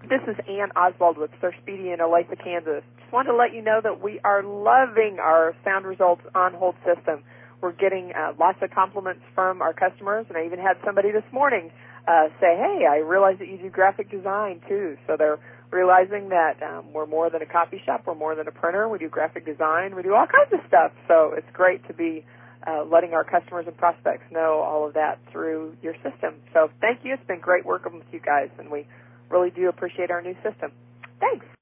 This is Ann Oswald with Sir Speedy in Olathe, Kansas. Just wanted to let you know that we are loving our Sound Results on-hold system. We're getting lots of compliments from our customers, and I even had somebody this morning say, hey, I realize that you do graphic design, too. So they're realizing that we're more than a copy shop. We're more than a printer. We do graphic design. We do all kinds of stuff. So it's great to be letting our customers and prospects know all of that through your system. So thank you. It's been great working with you guys, and we really do appreciate our new system. Thanks.